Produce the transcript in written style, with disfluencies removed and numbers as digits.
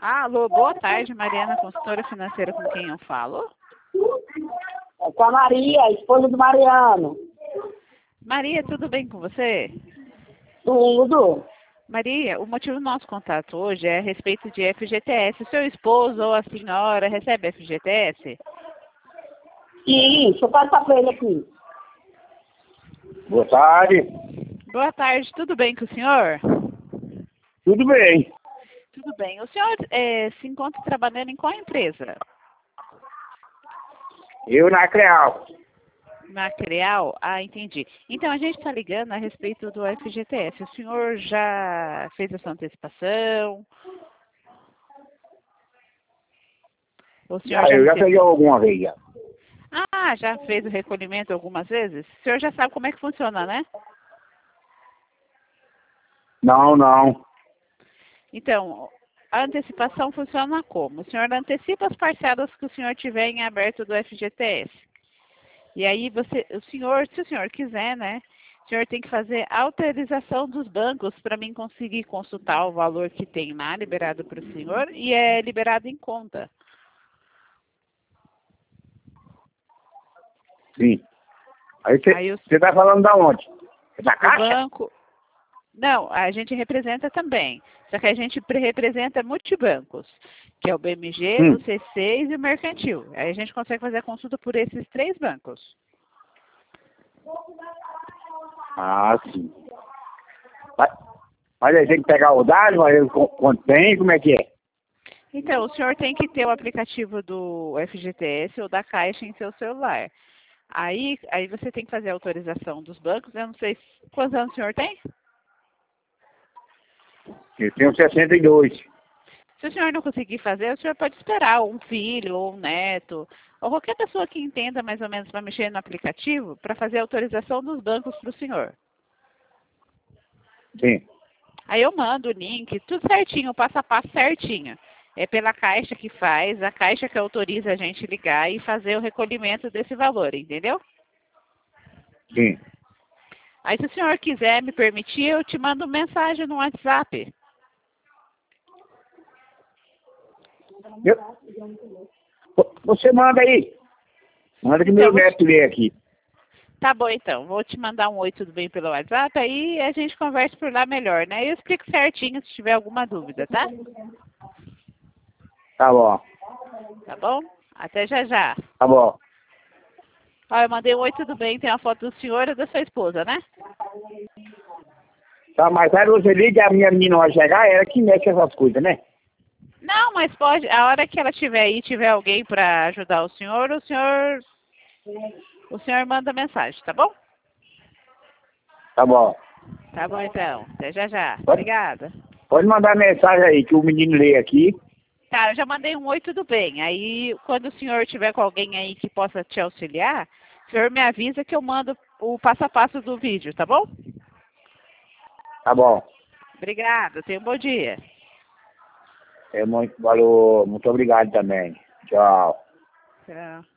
Alô, boa tarde, Mariana, consultora financeira, com quem eu falo? É com a Maria, a esposa do Mariano. Maria, tudo bem com você? Tudo. Maria, o motivo do nosso contato hoje é a respeito de FGTS. O seu esposo ou a senhora recebe FGTS? Sim, deixa eu passar pra ele aqui. Boa tarde. Boa tarde, tudo bem com o senhor? Tudo bem. Tudo bem. O senhor se encontra trabalhando em qual empresa? Eu na Creal. Na Creal? Ah, entendi. Então, a gente está ligando a respeito do FGTS. O senhor já fez a sua antecipação? O senhor Eu já recebeu? peguei alguma vez já. Ah, já fez o recolhimento algumas vezes? O senhor já sabe como é que funciona, né? Não. Então, a antecipação funciona como? O senhor antecipa as parcelas que o senhor tiver em aberto do FGTS. E aí se o senhor quiser, né? O senhor tem que fazer autorização dos bancos para mim conseguir consultar o valor que tem lá liberado para o senhor e é liberado em conta. Sim. Aí Aí você tá falando da onde? É da o Caixa? banco. Não, a gente representa também. Só que a gente representa multibancos, que é o BMG, o C6 e o Mercantil. Aí a gente consegue fazer a consulta por esses 3 bancos. Ah, sim. Mas aí tem que pegar o dado, mas quanto tem, como é que é? Então, o senhor tem que ter o aplicativo do FGTS ou da Caixa em seu celular. Aí você tem que fazer a autorização dos bancos. Eu não sei quantos anos o senhor tem? Eu tenho 62. Se o senhor não conseguir fazer, o senhor pode esperar um filho ou um neto, ou qualquer pessoa que entenda mais ou menos para mexer no aplicativo, para fazer a autorização dos bancos para o senhor. Sim. Aí eu mando o link, tudo certinho, o passo a passo certinho. É pela Caixa que faz, a Caixa que autoriza a gente ligar e fazer o recolhimento desse valor, entendeu? Sim. Aí se o senhor quiser me permitir, eu te mando mensagem no WhatsApp. Você manda aí. Manda que Então, meu neto lê aqui. Tá bom, então. Vou te mandar um oi, tudo bem, pelo WhatsApp, aí a gente conversa por lá melhor, né? Eu explico certinho se tiver alguma dúvida, tá? Tá bom. Tá bom? Até já já. Tá bom. Ó, eu mandei um oi, tudo bem, tem a foto do senhor e da sua esposa, né? Tá, mas aí você liga, a minha menina vai chegar, ela que mexe essas coisas, né? Não, mas pode, a hora que ela tiver aí, tiver alguém para ajudar o senhor manda mensagem, tá bom? Tá bom. Tá bom, então. Até já já. Pode, Obrigada. pode mandar mensagem aí, que o menino lê aqui. Tá, eu já mandei um oi, tudo bem. Aí, quando o senhor tiver com alguém aí que possa te auxiliar, o senhor me avisa que eu mando o passo a passo do vídeo, tá bom? Tá bom. Obrigada, tenha um bom dia. Valeu, muito obrigado também. Tchau. Tchau.